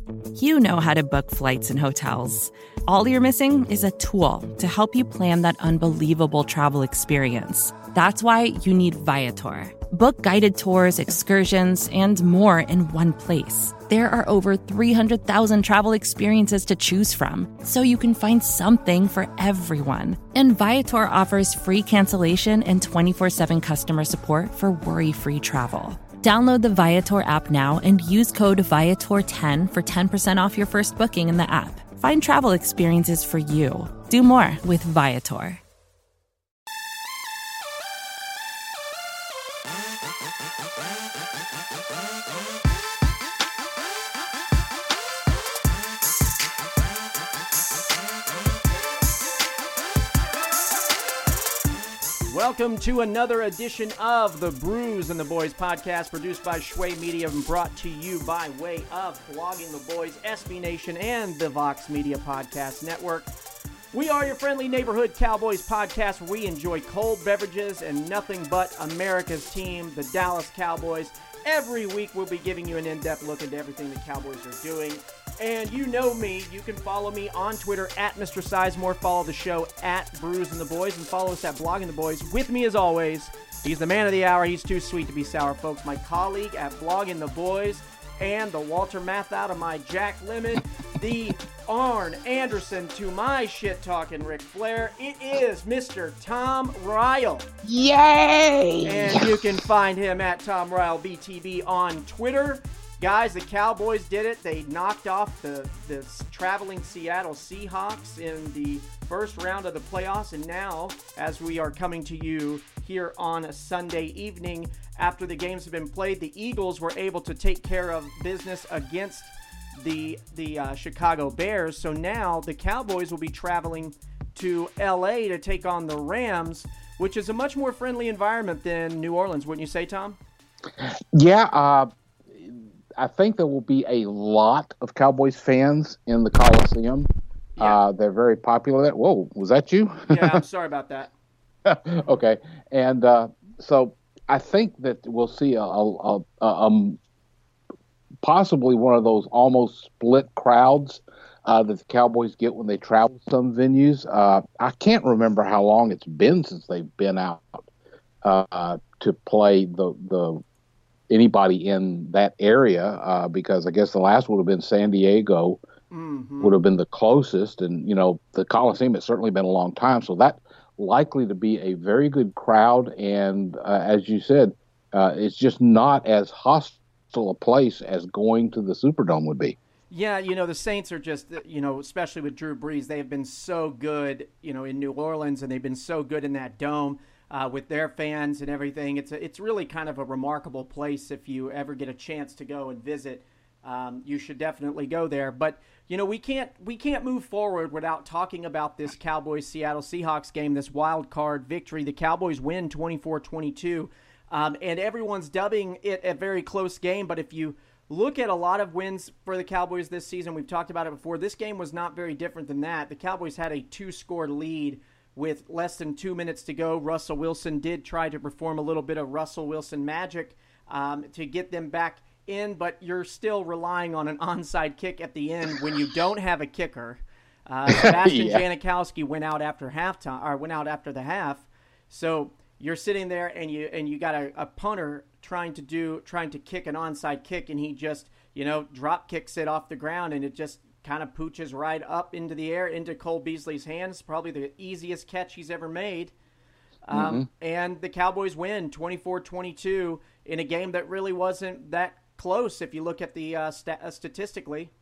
You know how to book flights and hotels. All you're missing is a tool to help you plan that unbelievable travel experience. That's why you need Viator. Book guided tours, excursions, and more in one place. There are over 300,000 travel experiences to choose from, so you can find something for everyone. And Viator offers free cancellation and 24/7 customer support for worry-free travel. Download the Viator app now and use code Viator10 for 10% off your first booking in the app. Find travel experiences for you. Do more with Viator. Welcome to another edition of the Brews and the Boys podcast, produced by Shway Media and brought to you by way of Blogging the Boys, SB Nation, and the Vox Media Podcast Network. We are your friendly neighborhood Cowboys podcast where we enjoy cold beverages and nothing but America's team, the Dallas Cowboys. Every week we'll be giving you an in-depth look into everything the Cowboys are doing. And you know me, you can follow me on Twitter at Mr. Sizemore, follow the show at Brews and the Boys, and follow us at Blogging the Boys. With me as always, he's the man of the hour, he's too sweet to be sour, folks, my colleague at Blogging the Boys, and the Walter Matthau to my Jack Lemmon, the Arn Anderson to my shit-talking Ric Flair. It is Mr. Tom Ryle. Yay! And you can find him at Tom Ryle BTB on Twitter. Guys, the Cowboys did it. They knocked off the traveling Seattle Seahawks in the first round of the playoffs. And now, as we are coming to you here on a Sunday evening, after the games have been played, the Eagles were able to take care of business against the Chicago Bears. So now the Cowboys will be traveling to L.A. to take on the Rams, which is a much more friendly environment than New Orleans, wouldn't you say, Tom? Yeah, I think there will be a lot of Cowboys fans in the Coliseum. Yeah. They're very popular. Whoa, was that you? Yeah, I'm sorry about that. Okay, and so I think that we'll see a possibly one of those almost split crowds that the Cowboys get when they travel to some venues. I can't remember how long it's been since they've been out to play the anybody in that area, because I guess the last would have been San Diego, would have been the closest. And, you know, the Coliseum has certainly been a long time. So that likely to be a very good crowd. And as you said, it's just not as hostile a place as going to the Superdome would be. Yeah, you know, the Saints are just, you know, especially with Drew Brees, they have been so good, you know, in New Orleans, and they've been so good in that dome. With their fans and everything. It's really kind of a remarkable place. If you ever get a chance to go and visit, you should definitely go there. But, you know, we can't move forward without talking about this Cowboys-Seattle Seahawks game, this wild card victory. The Cowboys win 24-22, and everyone's dubbing it a very close game. But if you look at a lot of wins for the Cowboys this season, we've talked about it before, this game was not very different than that. The Cowboys had a 2-score lead with less than 2 minutes to go. Russell Wilson did try to perform a little bit of Russell Wilson magic to get them back in, but you're still relying on an onside kick at the end when you don't have a kicker. Sebastian Janikowski went out after halftime, or went out after the half. So you're sitting there and you got a punter trying to kick an onside kick, and he just, you know, drop kicks it off the ground, and it just kind of pooches right up into the air, into Cole Beasley's hands. Probably the easiest catch he's ever made. And the Cowboys win 24-22 in a game that really wasn't that close if you look at the statistically.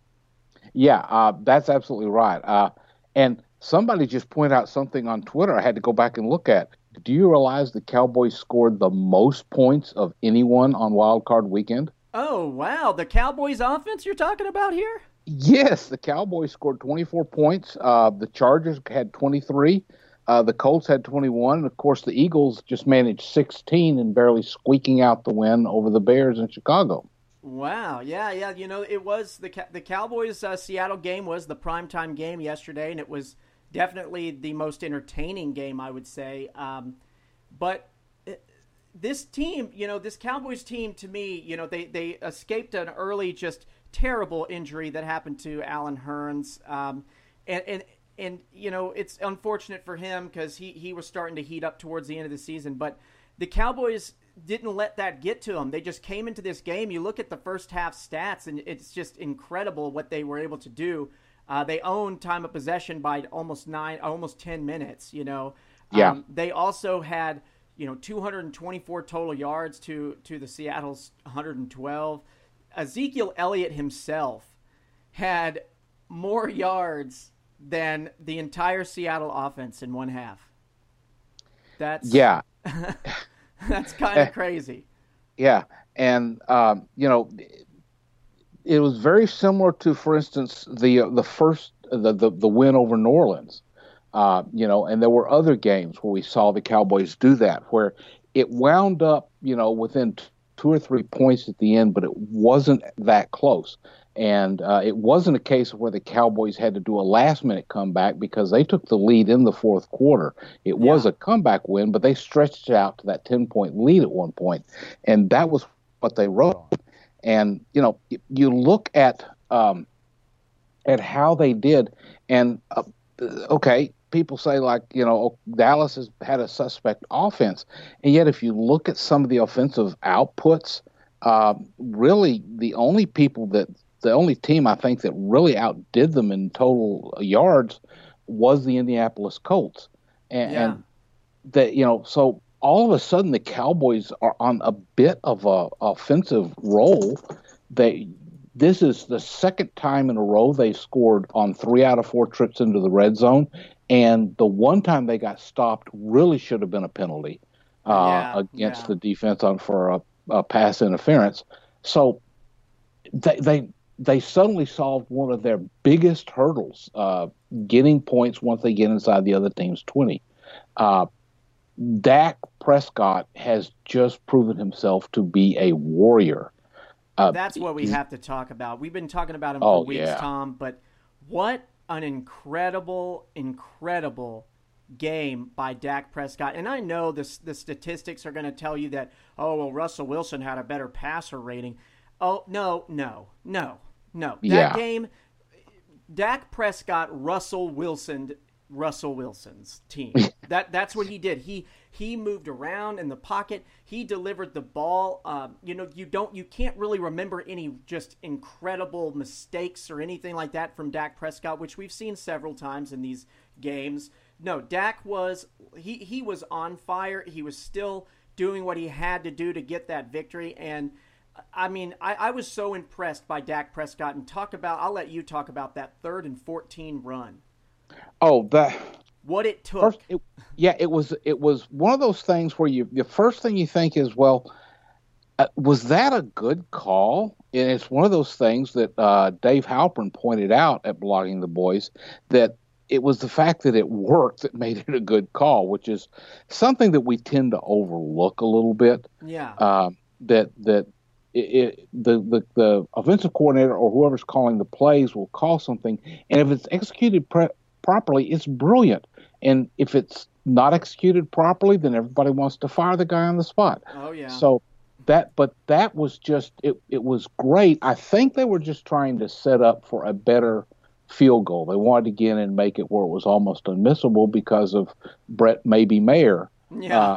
Yeah, that's absolutely right. And somebody just pointed out something on Twitter I had to go back and look at. Do you realize the Cowboys scored the most points of anyone on Wild Card Weekend? Oh, wow. The Cowboys offense you're talking about here? Yes, the Cowboys scored 24 points. The Chargers had 23. The Colts had 21. And, of course, the Eagles just managed 16 and barely squeaking out the win over the Bears in Chicago. Wow. Yeah. You know, it was the Cowboys Seattle game was the primetime game yesterday, and it was definitely the most entertaining game, I would say. But this team, you know, this Cowboys team, to me, you know, they escaped an early just terrible injury that happened to Alan Hearns. And you know, it's unfortunate for him because he was starting to heat up towards the end of the season. But the Cowboys didn't let that get to them. They just came into this game. You look at the first half stats, and it's just incredible what they were able to do. They owned time of possession by almost 10 minutes, you know. Yeah. They also had, you know, 224 total yards to the Seattle's 112. Ezekiel Elliott himself had more yards than the entire Seattle offense in one half. That's that's kind of crazy. Yeah, and you know, it was very similar to, for instance, the first the win over New Orleans. You know, and there were other games where we saw the Cowboys do that, where it wound up, you know, within 2 or 3 points at the end, but it wasn't that close. And it wasn't a case of where the Cowboys had to do a last-minute comeback because they took the lead in the fourth quarter. It was a comeback win, but they stretched it out to that 10-point lead at one point, and that was what they wrote on. And, you know, you look at how they did, and, okay, people say, like, you know, Dallas has had a suspect offense, and yet if you look at some of the offensive outputs, really the only team I think that really outdid them in total yards was the Indianapolis Colts. And that, you know, so all of a sudden the Cowboys are on a bit of a offensive roll. This is the second time in a row they scored on 3 out of 4 trips into the red zone. And the one time they got stopped really should have been a penalty against the defense for a pass interference. So they suddenly solved one of their biggest hurdles, getting points once they get inside the other team's 20. Dak Prescott has just proven himself to be a warrior. That's what we have to talk about. We've been talking about him for weeks, Tom, but what an incredible game by Dak Prescott. And I know the statistics are going to tell you that, Russell Wilson had a better passer rating. Oh, no. That game, Dak Prescott, Russell Wilson's team. That's what he did. He moved around in the pocket. He delivered the ball. You can't really remember any just incredible mistakes or anything like that from Dak Prescott, which we've seen several times in these games. No, Dak was he was on fire. He was still doing what he had to do to get that victory. And I mean, I was so impressed by Dak Prescott. And I'll let you talk about that 3rd and 14 run. What it took. It was one of those things where the first thing you think is, well, was that a good call? And it's one of those things that Dave Halpern pointed out at Blogging the Boys, that it was the fact that it worked that made it a good call, which is something that we tend to overlook a little bit. Yeah. The offensive coordinator or whoever's calling the plays will call something, and if it's executed properly, it's brilliant. And if it's not executed properly, then everybody wants to fire the guy on the spot. Oh yeah. So that was just it was great. I think they were just trying to set up for a better field goal. They wanted to get in and make it where it was almost unmissable because of Brett Mayer. Yeah.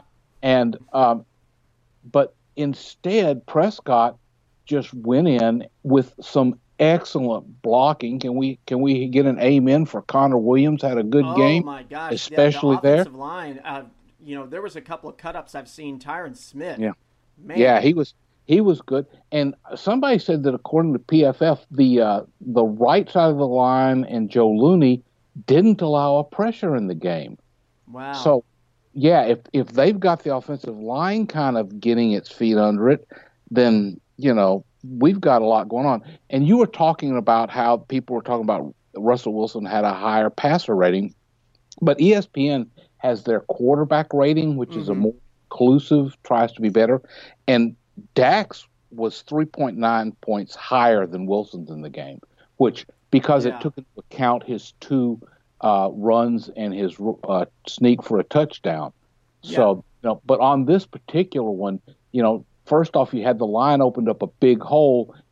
But instead, Prescott just went in with some excellent blocking. Can we get an amen for Connor Williams? Had a good game. Oh my gosh! Especially the there. Offensive line. There was a couple of cut-ups I've seen. Tyron Smith. Yeah. Man. Yeah, he was good. And somebody said that according to PFF, the right side of the line and Joe Looney didn't allow a pressure in the game. Wow. So, yeah, if they've got the offensive line kind of getting its feet under it, then, we've got a lot going on. And you were talking about how people were talking about Russell Wilson had a higher passer rating, but ESPN has their quarterback rating, which is a more inclusive, tries to be better. And Dak's was 3.9 points higher than Wilson's in the game, which because it took into account his 2 runs and his sneak for a touchdown. Yeah. So, but on this particular one, first off, you had the line opened up a big hole,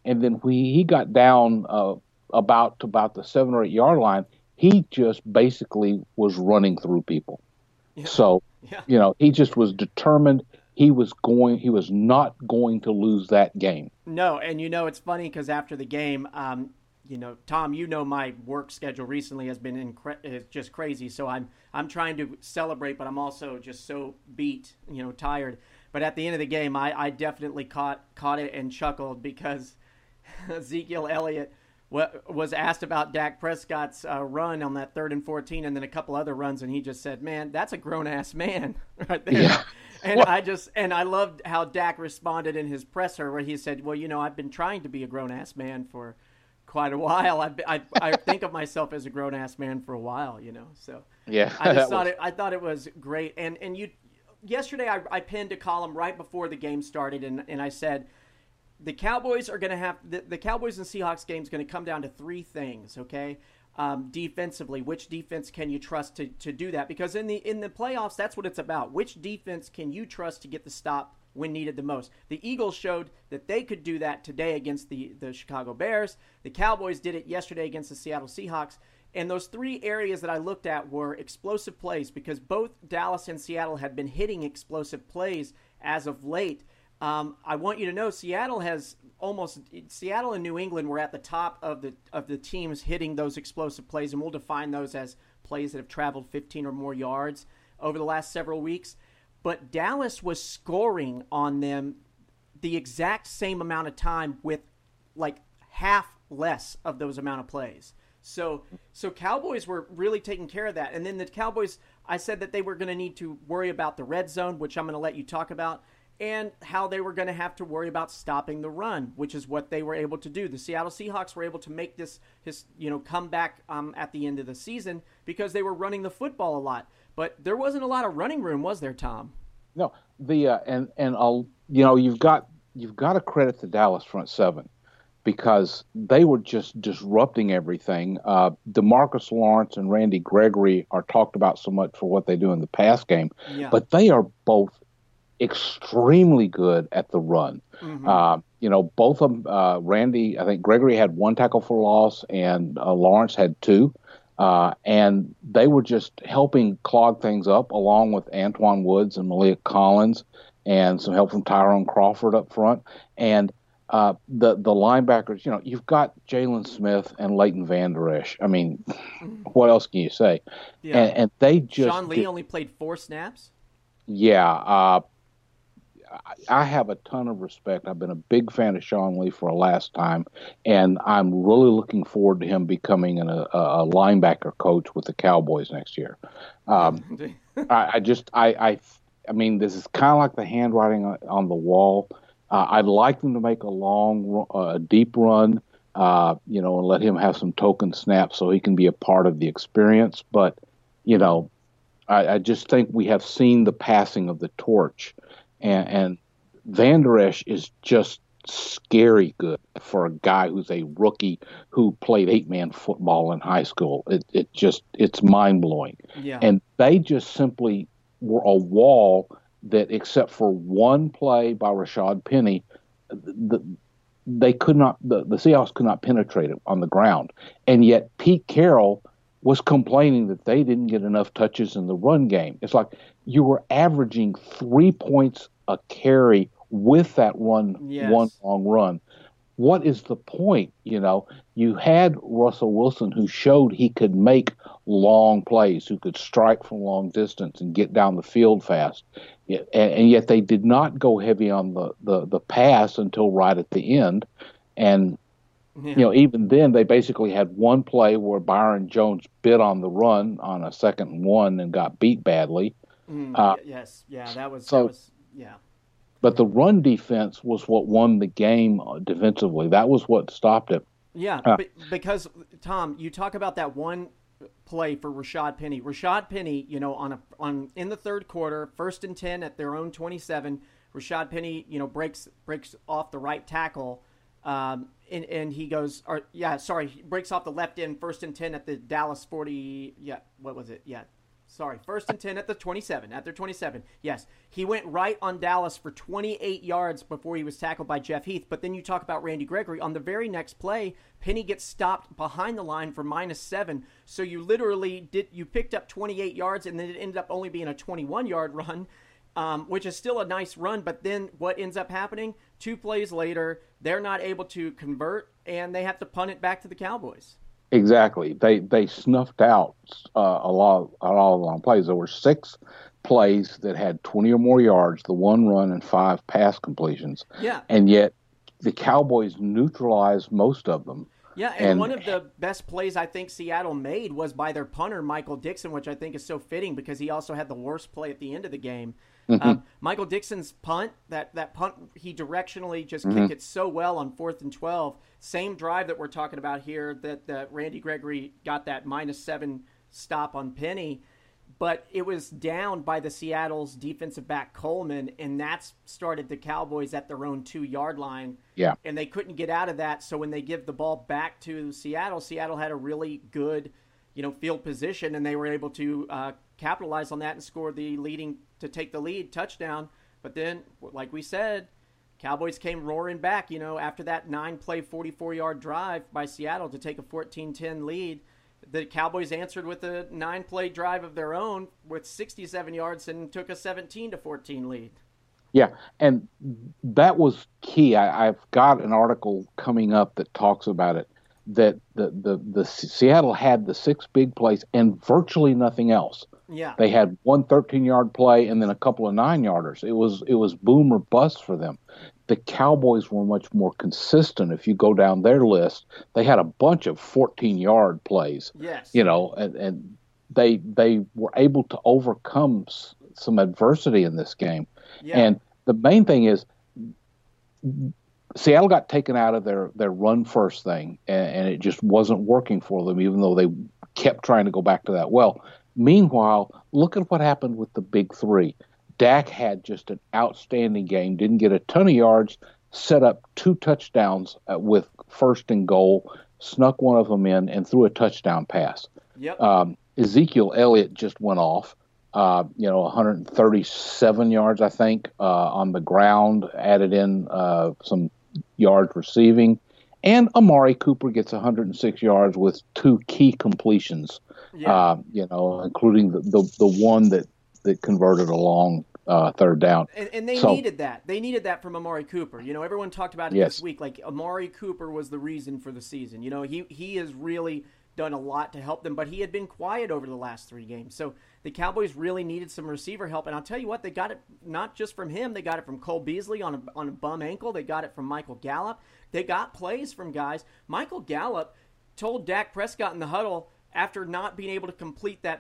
And then he got down about the 7 or 8 yard line, he just basically was running through people. Yeah. So, Yeah. he just was determined. He was not going to lose that game. No, and it's funny because after the game, Tom, my work schedule recently has been just crazy. So I'm trying to celebrate, but I'm also just so beat, tired. But at the end of the game, I definitely caught it and chuckled because Ezekiel Elliott was asked about Dak Prescott's run on that 3rd and 14, and then a couple other runs, and he just said, "Man, that's a grown ass man right there." Yeah. And I loved how Dak responded in his presser, where he said, "Well, I've been trying to be a grown ass man for quite a while. I think of myself as a grown ass man for a while, So yeah, I thought it was great. And yesterday I pinned a column right before the game started, and I said the Cowboys are going to have the Cowboys and Seahawks game is going to come down to 3 things. Okay. Defensively, which defense can you trust to do that? Because in the playoffs, that's what it's about. Which defense can you trust to get the stop when needed the most? The Eagles showed that they could do that today against the Chicago Bears. The Cowboys did it yesterday against the Seattle Seahawks. And those 3 areas that I looked at were explosive plays, because both Dallas and Seattle had been hitting explosive plays as of late. I want you to know Seattle and New England were at the top of the teams hitting those explosive plays, and we'll define those as plays that have traveled 15 or more yards over the last several weeks. But Dallas was scoring on them the exact same amount of time with like half less of those amount of plays. So Cowboys were really taking care of that. And then the Cowboys, I said that they were going to need to worry about the red zone, which I'm going to let you talk about, and how they were going to have to worry about stopping the run, which is what they were able to do. The Seattle Seahawks were able to make this comeback at the end of the season because they were running the football a lot. But there wasn't a lot of running room, was there, Tom? No, you've got to credit the Dallas front seven, because they were just disrupting everything. DeMarcus Lawrence and Randy Gregory are talked about so much for what they do in the pass game, but they are both extremely good at the run. Mm-hmm. Both of them, Randy, I think Gregory had 1 tackle for loss, and Lawrence had 2. And they were just helping clog things up, along with Antoine Woods and Malik Collins, and some help from Tyrone Crawford up front. And the linebackers, you've got Jalen Smith and Leighton Vander Esch. I mean, what else can you say? Yeah. And they just Sean Lee only played 4 snaps. Yeah. I have a ton of respect. I've been a big fan of Sean Lee for a last time, and I'm really looking forward to him becoming a linebacker coach with the Cowboys next year. I mean, this is kind of like the handwriting on the wall. I'd like them to make a deep run, and let him have some token snaps so he can be a part of the experience. But, I just think we have seen the passing of the torch. And Vander Esch is just scary good for a guy who's a rookie who played 8-man football in high school. It's mind blowing. Yeah. And they just simply were a wall that, except for one play by Rashad Penny, the Seahawks could not penetrate it on the ground. And yet Pete Carroll was complaining that they didn't get enough touches in the run game. It's like you were averaging 3 points a carry with that one long run. What is the point? You had Russell Wilson, who showed he could make long plays, who could strike from long distance and get down the field fast. And yet they did not go heavy on the pass until right at the end. And even then, they basically had one play where Byron Jones bit on the run on a 2nd and 1 and got beat badly. That was. But the run defense was what won the game defensively. That was what stopped it. Yeah, because Tom, you talk about that one play for Rashad Penny. Rashad Penny, in the 3rd quarter, 1st and 10 at their own 27. Rashad Penny, breaks off the right tackle. And he goes, he breaks off the left end, 1st and 10 at the Dallas 40. Yeah, what was it? Yeah, Sorry, 1st and 10 at the 27. At their 27. Yes. He went right on Dallas for 28 yards before he was tackled by Jeff Heath. But then you talk about Randy Gregory. On the very next play, Penny gets stopped behind the line for -7. So you literally picked up 28 yards, and then it ended up only being a 21-yard run, which is still a nice run. But then what ends up happening? 2 plays later, they're not able to convert, and they have to punt it back to the Cowboys. Exactly. They snuffed out a lot of long plays. There were 6 plays that had 20 or more yards, the 1 run and 5 pass completions. Yeah. And yet the Cowboys neutralized most of them. Yeah, and one of the best plays I think Seattle made was by their punter, Michael Dixon, which I think is so fitting because he also had the worst play at the end of the game. Michael Dixon's punt, that punt, he directionally just kicked it so well on 4th and 12. Same drive that we're talking about here that Randy Gregory got that -7 stop on Penny. But it was down by the Seattle's defensive back Coleman, and that's started the Cowboys at their own 2-yard line. Yeah. And they couldn't get out of that, so when they give the ball back to Seattle, Seattle had a really good, field position, and they were able to capitalize on that and score to take the lead touchdown. But then, like we said, Cowboys came roaring back, after that 9-play, 44-yard drive by Seattle to take a 14-10 lead. The Cowboys answered with a 9-play drive of their own with 67 yards and took a 17-14 lead. Yeah, and that was key. I've got an article coming up that talks about it, that the Seattle had the 6 big plays and virtually nothing else. Yeah. They had one 13-yard play and then a couple of 9-yarders. It was boom or bust for them. The Cowboys were much more consistent. If you go down their list, they had a bunch of 14-yard plays. Yes. And they were able to overcome some adversity in this game. Yeah. And the main thing is Seattle got taken out of their run first thing, and it just wasn't working for them, even though they kept trying to go back to that. Well, meanwhile, look at what happened with the big 3. Dak had just an outstanding game, didn't get a ton of yards, set up 2 touchdowns with 1st and goal, snuck one of them in, and threw a touchdown pass. Yep. Ezekiel Elliott just went off, 137 yards, I think, on the ground, added in some yards receiving. And Amari Cooper gets 106 yards with 2 key completions, including the one that converted a long 3rd down. And they needed that. They needed that from Amari Cooper. Everyone talked about it this week. Like, Amari Cooper was the reason for the season. He has really done a lot to help them, but he had been quiet over the last 3 games. So the Cowboys really needed some receiver help. And I'll tell you what, they got it not just from him. They got it from Cole Beasley on a bum ankle. They got it from Michael Gallup. They got plays from guys. Michael Gallup told Dak Prescott in the huddle, after not being able to complete that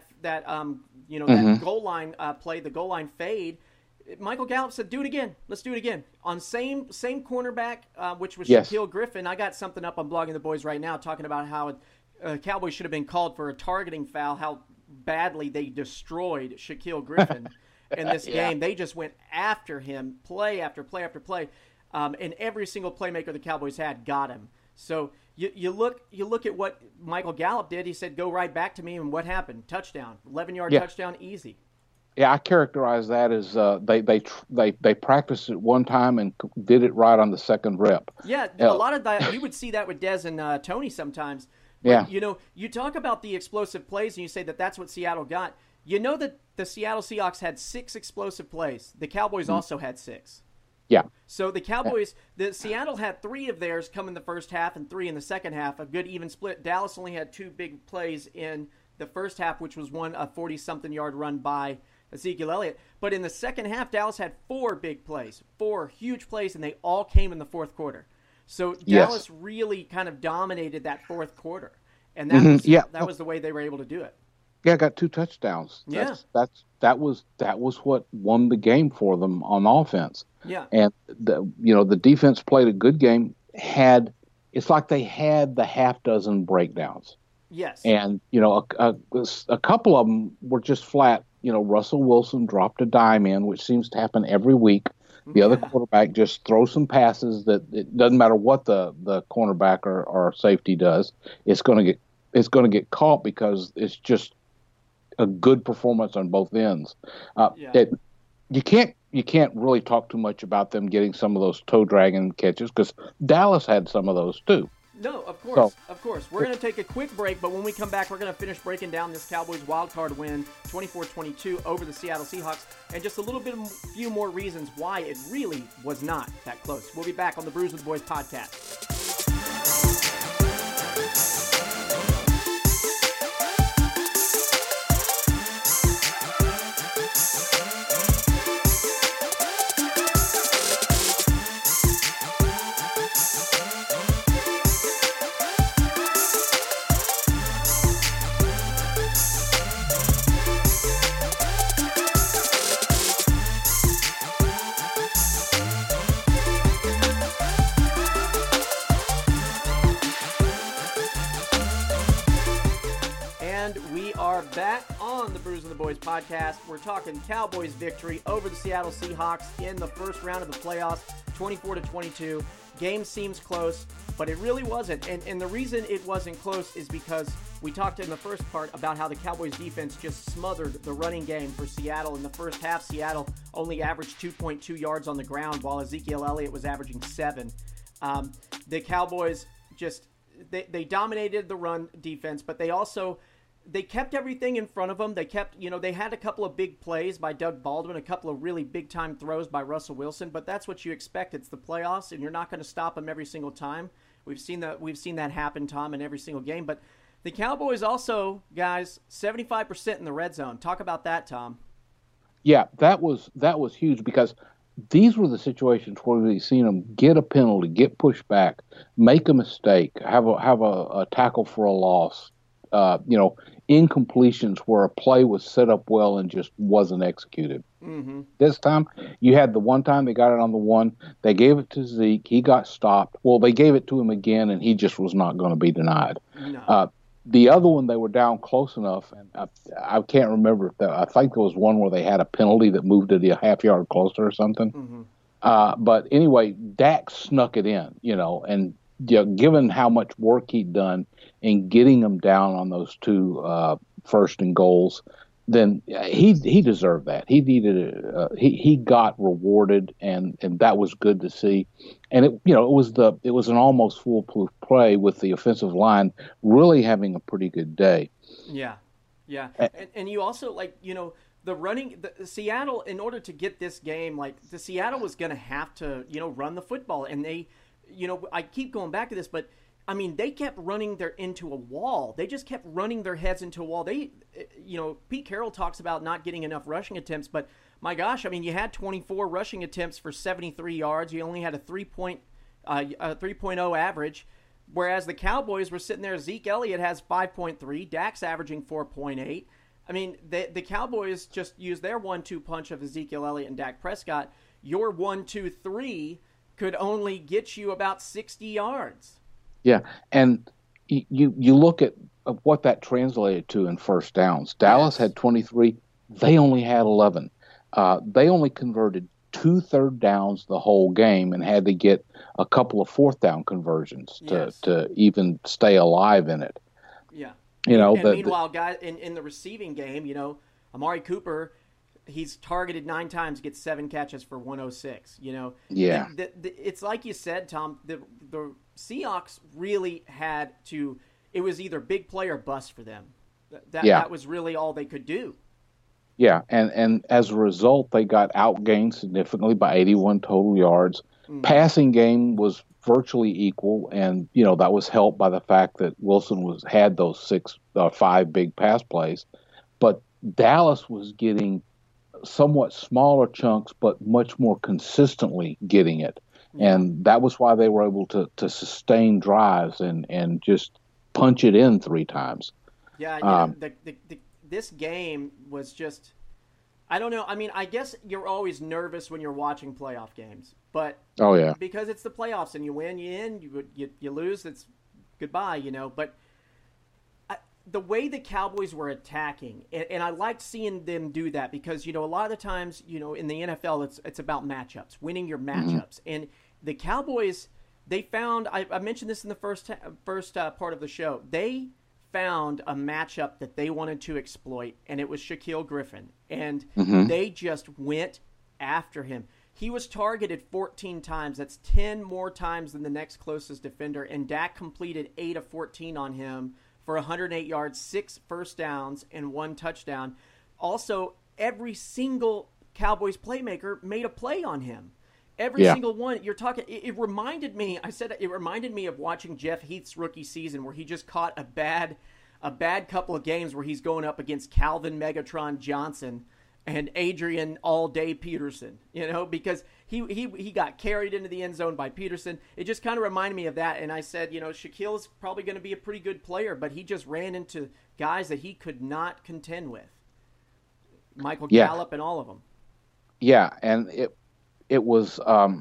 goal line play, the goal line fade, Michael Gallup said, "Do it again. Let's do it again." On same cornerback, which was Shaquille Griffin. I got something up on Blogging the Boys right now talking about how Cowboys should have been called for a targeting foul, how badly they destroyed Shaquille Griffin in this game. They just went after him, play after play after play, and every single playmaker the Cowboys had got him. So you look at what Michael Gallup did. He said, "Go right back to me," and what happened? Touchdown, 11-yard touchdown, easy. Yeah, I characterize that as they practiced it one time and did it right on the 2nd rep. Yeah, a lot of that you would see that with Dez and Tony sometimes. But, you talk about the explosive plays and you say that's what Seattle got. You know that the Seattle Seahawks had 6 explosive plays. The Cowboys also had 6. Yeah. So the Cowboys, the Seattle had 3 of theirs come in the first half and 3 in the second half, a good even split. Dallas only had 2 big plays in the first half, which was a 40-something yard run by Ezekiel Elliott. But in the second half, Dallas had 4 big plays, 4 huge plays, and they all came in the fourth quarter. So Dallas really kind of dominated that fourth quarter, and that was the way they were able to do it. Yeah, got 2 touchdowns. That was what won the game for them on offense. Yeah, and the defense played a good game. It's like they had the half dozen breakdowns. Yes, and a couple of them were just flat. Russell Wilson dropped a dime in, which seems to happen every week. The other quarterback just throws some passes that it doesn't matter what the cornerback or safety does. It's going to get caught because a good performance on both ends. You can't really talk too much about them getting some of those toe dragging catches because Dallas had some of those too. No, of course. We're going to take a quick break, but when we come back, we're going to finish breaking down this Cowboys wildcard win, 24-22 over the Seattle Seahawks, and just few more reasons why it really was not that close. We'll be back on the Brews with the Boys podcast. Back on the Brews and the Boys podcast. We're talking Cowboys victory over the Seattle Seahawks in the first round of the playoffs, 24-22. Game seems close, but it really wasn't. And the reason it wasn't close is because we talked in the first part about how the Cowboys defense just smothered the running game for Seattle. In the first half, Seattle only averaged 2.2 yards on the ground, while Ezekiel Elliott was averaging 7. The Cowboys they dominated the run defense, but they kept everything in front of them. They had a couple of big plays by Doug Baldwin, a couple of really big-time throws by Russell Wilson, but that's what you expect. It's the playoffs, and you're not going to stop them every single time. We've seen that happen, Tom, in every single game. But the Cowboys also, guys, 75% in the red zone. Talk about that, Tom. Yeah, that was huge because these were the situations where we've seen them get a penalty, get pushed back, make a mistake, have a tackle for a loss, incompletions where a play was set up well and just wasn't executed. Mm-hmm. This time, you had the one time they got it on the one, they gave it to Zeke, he got stopped. Well, they gave it to him again, and he just was not going to be denied. No. The other one, they were down close enough, and I can't remember if I think there was one where they had a penalty that moved it a half yard closer or something. Mm-hmm. But anyway, Dak snuck it in, and given how much work he'd done in getting them down on those two first and goals, then he deserved that. He needed he got rewarded, and that was good to see. And it was an almost foolproof play with the offensive line really having a pretty good day. Yeah. And you also the Seattle, in order to get this game, the Seattle was going to have to run the football, and they. I keep going back to this, but I mean, they kept running into a wall. They just kept running their heads into a wall. Pete Carroll talks about not getting enough rushing attempts, but my gosh, I mean, you had 24 rushing attempts for 73 yards. You only had a 3.0 average, whereas the Cowboys were sitting there. Zeke Elliott has 5.3. Dak's averaging 4.8. I mean, the Cowboys just used their 1-2 punch of Ezekiel Elliott and Dak Prescott. Your 1-2-3 could only get you about 60 yards. Yeah, and you look at what that translated to in first downs. Dallas had 23. They only had 11. They only converted 2 third downs the whole game and had to get a couple of fourth down conversions to even stay alive in it. Yeah. Meanwhile, guys, in the receiving game, Amari Cooper, he's targeted 9 times, gets 7 catches for 106. Yeah. It's like you said, Tom. The Seahawks really had to. It was either big play or bust for them. That was really all they could do. Yeah, and as a result, they got outgained significantly by 81 total yards. Mm-hmm. Passing game was virtually equal, and that was helped by the fact that Wilson had those 5 big pass plays, but Dallas was getting somewhat smaller chunks, but much more consistently getting it. Yeah. And that was why they were able to sustain drives and just punch it in 3 times. Yeah, this game was just, I don't know. I mean, I guess you're always nervous when you're watching playoff games, but because it's the playoffs and you win, you in, you lose, it's goodbye, But the way the Cowboys were attacking, and I liked seeing them do that because, a lot of the times, in the NFL, it's about matchups, winning your matchups. Mm-hmm. And the Cowboys, they found, I mentioned this in the first part of the show, they found a matchup that they wanted to exploit, and it was Shaquille Griffin. And they just went after him. He was targeted 14 times. That's 10 more times than the next closest defender. And Dak completed 8 of 14 on him for 108 yards, 6 first downs, and 1 touchdown. Also, every single Cowboys playmaker made a play on him. Every single one. You're talking. It reminded me. I said it reminded me of watching Jeff Heath's rookie season, where he just caught a bad couple of games where he's going up against Calvin Megatron Johnson and Adrian All Day Peterson. Because he got carried into the end zone by Peterson. It just kind of reminded me of that. And I said, Shaquille's probably going to be a pretty good player, but he just ran into guys that he could not contend with. Michael Gallup and all of them. Yeah, and it was,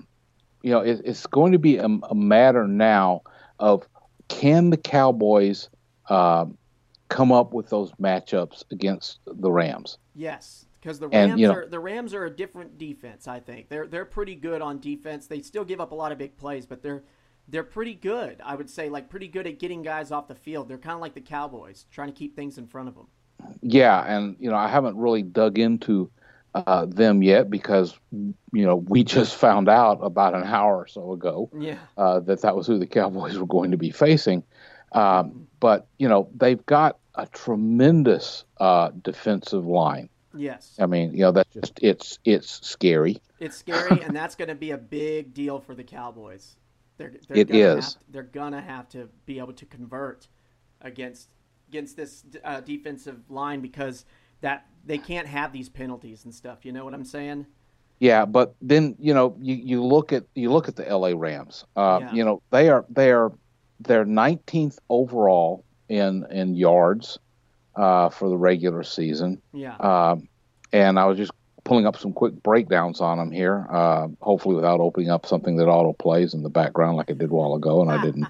it's going to be a matter now of, can the Cowboys come up with those matchups against the Rams? Yes, because the Rams are a different defense. I think they're pretty good on defense. They still give up a lot of big plays, but they're pretty good. I would say, pretty good at getting guys off the field. They're kind of like the Cowboys, trying to keep things in front of them. Yeah, and I haven't really dug into them yet, because we just found out about an hour or so ago that was who the Cowboys were going to be facing. But they've got a tremendous defensive line. Yes, I mean that's just it's scary. It's scary, and that's going to be a big deal for the Cowboys. They're gonna have to be able to convert against this defensive line, because that they can't have these penalties and stuff. You know what I'm saying? Yeah, but then you look at the LA Rams. They're 19th overall in yards for the regular season. Yeah. And I was just pulling up some quick breakdowns on them here, hopefully without opening up something that auto plays in the background like it did a while ago, and I didn't.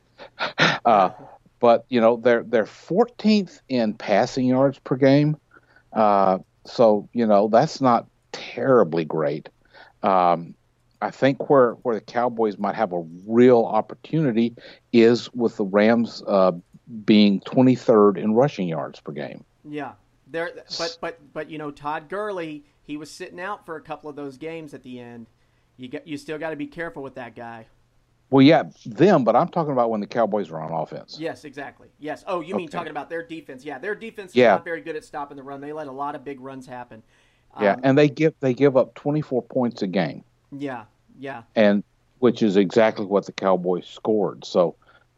But they're 14th in passing yards per game. So that's not terribly great. I think where the Cowboys might have a real opportunity is with the Rams being 23rd in rushing yards per game. Yeah, but Todd Gurley, he was sitting out for a couple of those games at the end. You still got to be careful with that guy. Well, yeah, them, but I'm talking about when the Cowboys are on offense. Yes, exactly. Yes. Oh, you mean talking about their defense? Yeah, their defense is not very good at stopping the run. They let a lot of big runs happen. And they give up 24 points a game. Yeah. And which is exactly what the Cowboys scored. So,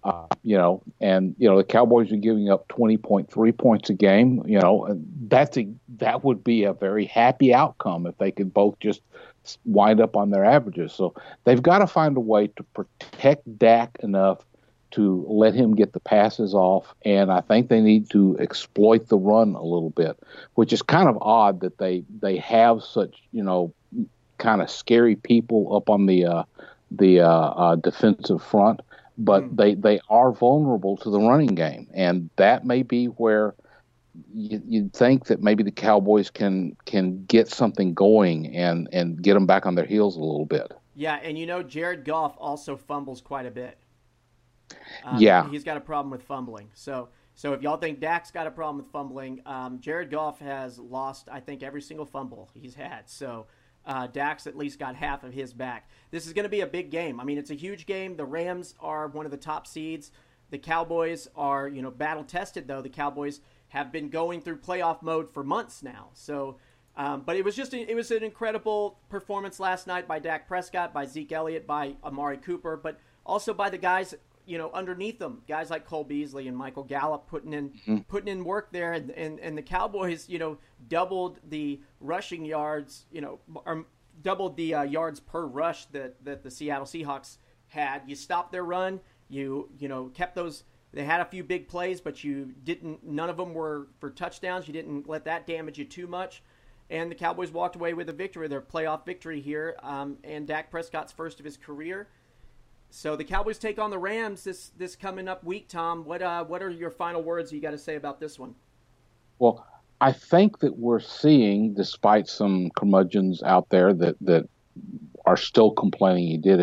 the Cowboys are giving up 20.3 points a game. That would be a very happy outcome if they could both just wind up on their averages. So they've got to find a way to protect Dak enough to let him get the passes off, and I think they need to exploit the run a little bit, which is kind of odd that they have such kind of scary people up on the defensive front, but they are vulnerable to the running game, and that may be where you'd think that maybe the Cowboys can get something going and get them back on their heels a little bit. Yeah, and Jared Goff also fumbles quite a bit. He's got a problem with fumbling. So if y'all think Dak's got a problem with fumbling, Jared Goff has lost, I think, every single fumble he's had. So Dak's at least got half of his back. This is going to be a big game. I mean, it's a huge game. The Rams are one of the top seeds. The Cowboys are, battle-tested, though. The Cowboys have been going through playoff mode for months now. So, but it was an incredible performance last night by Dak Prescott, by Zeke Elliott, by Amari Cooper, but also by the guys, underneath them, guys like Cole Beasley and Michael Gallup putting in work there, and the Cowboys, doubled the rushing yards, or doubled the yards per rush that the Seattle Seahawks had. You stopped their run, you kept those. They had a few big plays, but none of them were for touchdowns. You didn't let that damage you too much. And the Cowboys walked away with a victory, their playoff victory here, and Dak Prescott's first of his career. So the Cowboys take on the Rams this coming up week, Tom. What are your final words you got to say about this one? Well, I think that we're seeing, despite some curmudgeons out there that are still complaining he did it,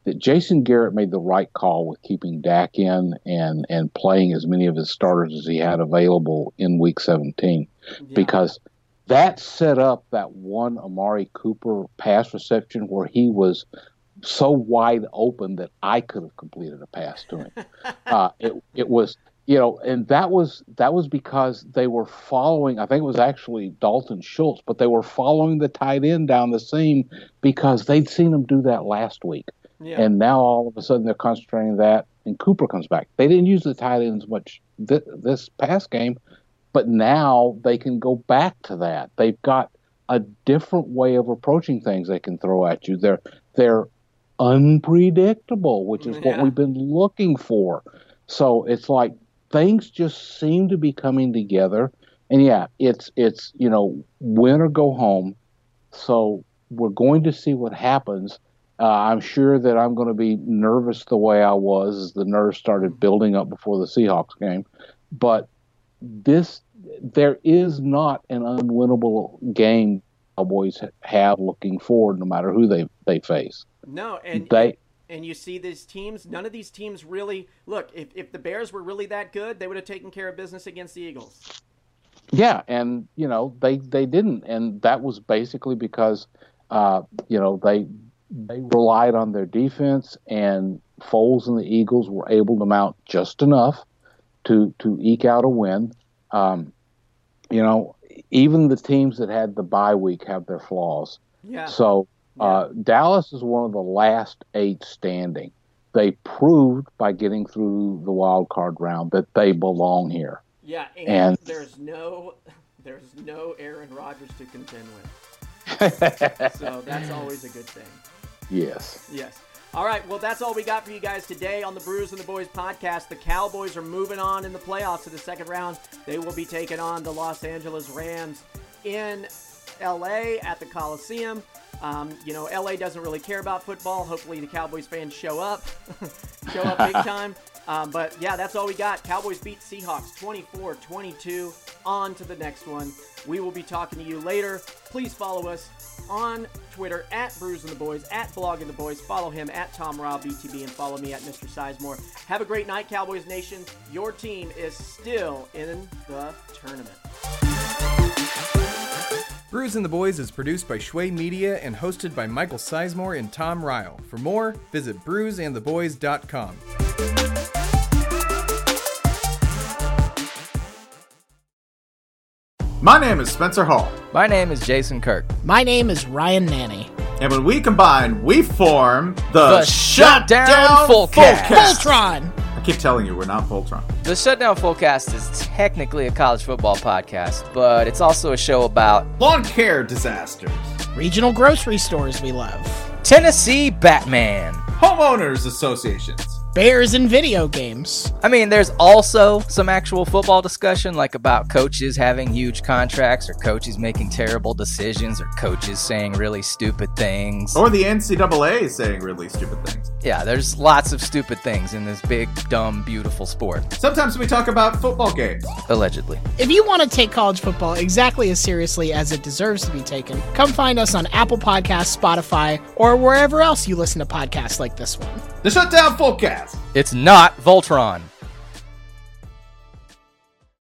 that Jason Garrett made the right call with keeping Dak in and playing as many of his starters as he had available in Week 17, because that set up that one Amari Cooper pass reception where he was so wide open that I could have completed a pass to him. It was, and that was because they were following, I think it was actually Dalton Schultz, but they were following the tight end down the seam because they'd seen him do that last week. Yeah. And now all of a sudden they're concentrating that, and Cooper comes back. They didn't use the tight ends much this past game, but now they can go back to that. They've got a different way of approaching things they can throw at you. They're unpredictable, which is what we've been looking for. So it's like things just seem to be coming together. And it's win or go home. So we're going to see what happens. I'm sure that I'm going to be nervous the way I was as the nerves started building up before the Seahawks game. But there is not an unwinnable game Cowboys have looking forward, no matter who they face. No, and you see these teams, none of these teams really – look, if the Bears were really that good, they would have taken care of business against the Eagles. Yeah, and, they didn't. And that was basically because, they relied on their defense, and Foles and the Eagles were able to mount just enough to eke out a win. Even the teams that had the bye week have their flaws. Yeah. So Dallas is one of the last 8 standing. They proved by getting through the wild card round that they belong here. Yeah, and there's no Aaron Rodgers to contend with. So that's always a good thing. Yes. All right, well, that's all we got for you guys today on the Brews and the Boys podcast. The Cowboys are moving on in the playoffs to the second round. They will be taking on the Los Angeles Rams in L.A. at the Coliseum. L.A. doesn't really care about football. Hopefully the Cowboys fans show up big time. But, that's all we got. Cowboys beat Seahawks 24-22. On to the next one. We will be talking to you later. Please follow us on Twitter at Brews and the Boys, at Blogging the Boys. Follow him at TomRaw BTB, and follow me at Mr. Sizemore. Have a great night, Cowboys Nation. Your team is still in the tournament. Brews and the Boys is produced by Shway Media and hosted by Michael Sizemore and Tom Ryle. For more, visit brewsandtheboys.com. My name is Spencer Hall. My name is Jason Kirk. My name is Ryan Nanny. And when we combine, we form the Shutdown Fullcast. Voltron! I keep telling you, we're not Voltron. The Shutdown Fullcast is technically a college football podcast, but it's also a show about lawn care disasters, regional grocery stores we love, Tennessee Batman, homeowners associations, bears and video games. I mean, there's also some actual football discussion, like about coaches having huge contracts, or coaches making terrible decisions, or coaches saying really stupid things. Or the NCAA saying really stupid things. Yeah, there's lots of stupid things in this big, dumb, beautiful sport. Sometimes we talk about football games. Allegedly. If you want to take college football exactly as seriously as it deserves to be taken, come find us on Apple Podcasts, Spotify, or wherever else you listen to podcasts like this one. The Shutdown Fullcast. It's not Voltron.